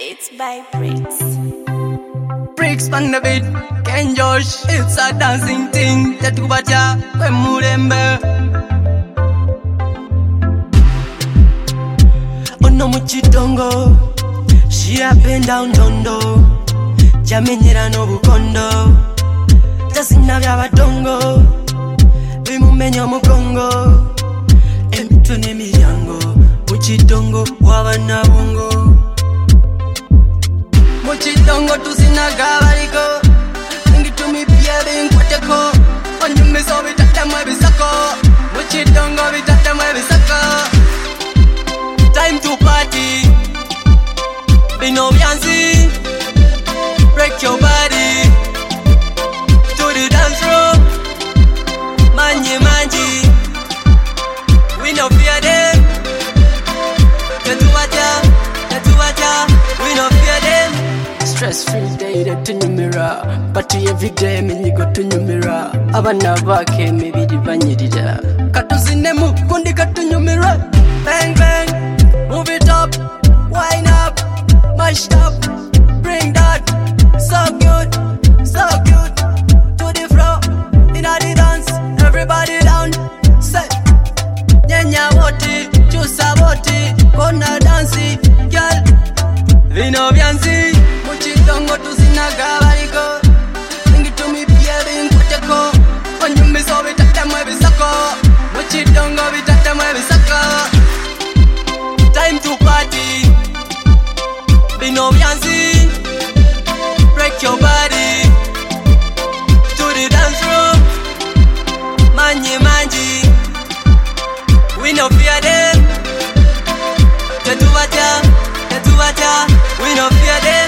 Beats by Bricks. Bricks on the beat, Ken Josh. It's a dancing thing. Tetubacha, Mulembe. Ono muchitongo, she up and down dondo. Jamenyera no bukondo. Tasina byabatongo, bimumenya mukongo. Emitone miryango, muchitongo wabana bongo. Muchitongo tusinaga bariko, ngitumi pia binkwateko. Onyumiso bitata mwe bisako, muchitongo bitata mwe bisako. Time to party, bino byanzi. Break your body to the dance floor. Manji manji, we no fear them. Tetuwaja, we no fear them. Stress-free day to new mirror, party every day me go to new mirror. Abana bake maybe divanyirira. Katusine mu kundi katu new mirror. Bang bang, move it up, wind up, mash up, bring that. So good, to the floor, in a the dance, everybody down, say, nyanya woti, chusa woti, kona dansi, girl, vino vyanzi, muchitongo tusinaga bariko, ngitumi pia binkwateko, onyumiso bitata mwe bisako, muchitongo bitata mwe bisako. Time to party, vino vyanzi. Break your body to the dance floor. Manji manji, we no fear them. Tetuwaja, we no fear them.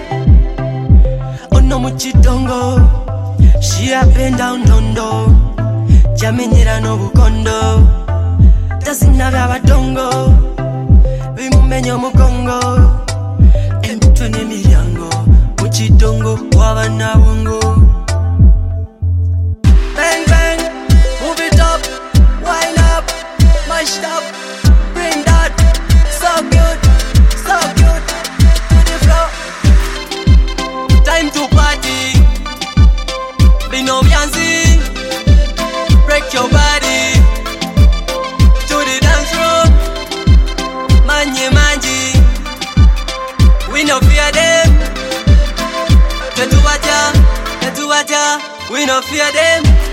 Ono muchitongo, she up and down dondo. Jamenyera no bukondo. Tasina byabatongo, bimumenya mukongo. Emitone miryango, muchitongo wabana bongo. Bang bang, move it up, wind up, mash up, bring that. So good, to the floor. Time to party, bino byanzi. Break your body to the dance floor. Manji manji, we no fear them. Tetuwaja, we no fear them.